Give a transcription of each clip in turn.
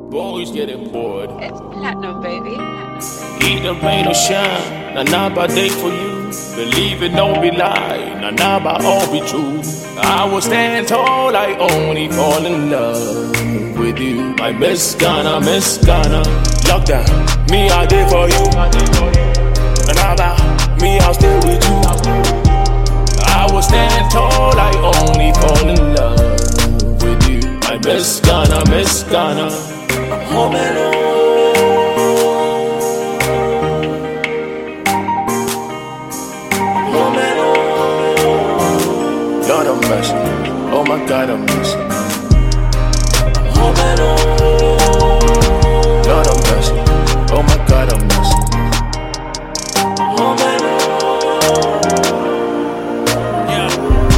Boys getting bored. It's platinum, baby. Eat the rain or shine. Nah, nah, by day for you. Believe it, don't be lie. Nah, nah, by all be true. I will stand tall, I only fall in love with you. My Miss Ghana, Miss Ghana. Lockdown, me I did for you. Nah, nah, by me I'll stay with you. I will stand tall, I only fall in love with you. My Miss Ghana, Miss Ghana. I'm home alone. Lord have mercy, oh my God have mercy. I'm home alone. Lord have mercy, oh my God have mercy. I'm home alone. Yeah.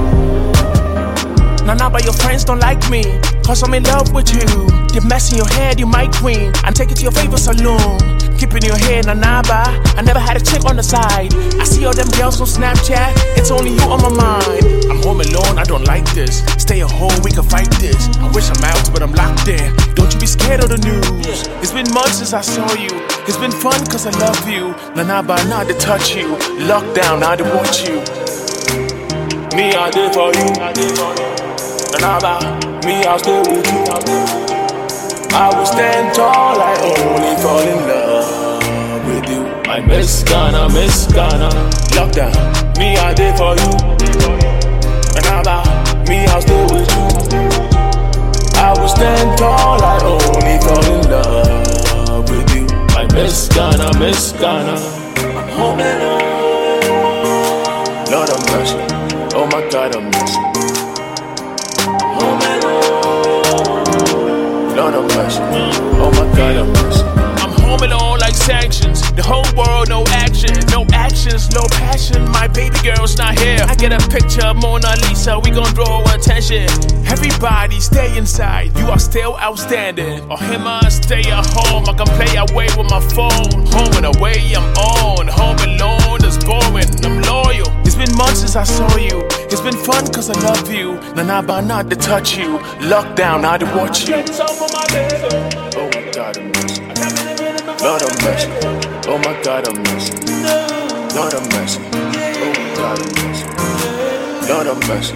Nah, but your friends don't like me, cause I'm in love with you. Get mess in your head, you my queen. And take it to your favorite saloon. Keep it in your head, nah, I never had a chick on the side. I see all them girls on Snapchat, it's only you on my mind. I'm home alone, I don't like this. Stay at home, we can fight this. I wish I'm out, but I'm locked in. Don't you be scared of the news. It's been months since I saw you. It's been fun cause I love you. Nah, not to touch you. Lockdown, not to watch you. Me, I did for you. Nah, me, I'll stay with you. I will stand tall, I only fall in love with you. My Miss Ghana, Miss Ghana. Lockdown, me I did for you. And now me I'll stay with you. I will stand tall, I only fall in love with you. My Miss Ghana, Miss Ghana. I'm home alone. Lord have mercy, oh my God have mercy. I'm home alone. Lord have mercy, oh my God have mercy. I'm home alone like sanctions. The whole world, no action. No actions, no passion. My baby girl's not here. I get a picture of Mona Lisa, we gon' draw attention. Everybody stay inside, you are still outstanding. Or him, I stay at home, I can play away with my phone. Home and away, I'm on. Home alone is boring, I'm loyal. It's been months since I saw you. It's been fun cause I love you. Nah, not to touch you. Lockdown, not to watch you. Oh my God have mercy. Lord have mercy. Oh my God have mercy. Lord have mercy. Oh my God have mercy. Lord have mercy.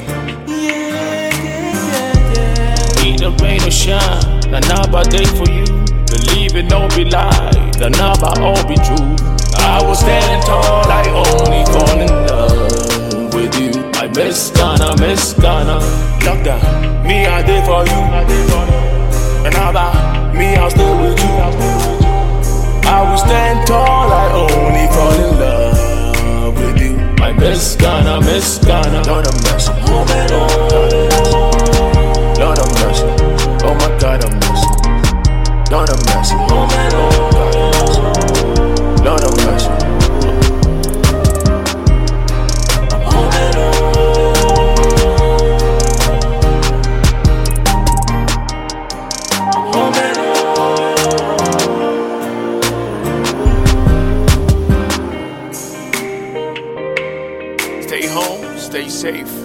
Eat the rain or shine. Nah, by day for you. Believe it, don't be lie. Nah, by all be true. I will stand tall, I only fall in love with you. My Miss Ghana, Miss Ghana. Lockdown, me I did for you. And now me I'll stay with you. I will stand tall, I only fall in love with you. My Miss Ghana, Miss Ghana. Lord have mercy, home alone. Lord have mercy, oh my God have mercy. Lord have mercy, home alone. Lord have mercy. Stay home, stay safe.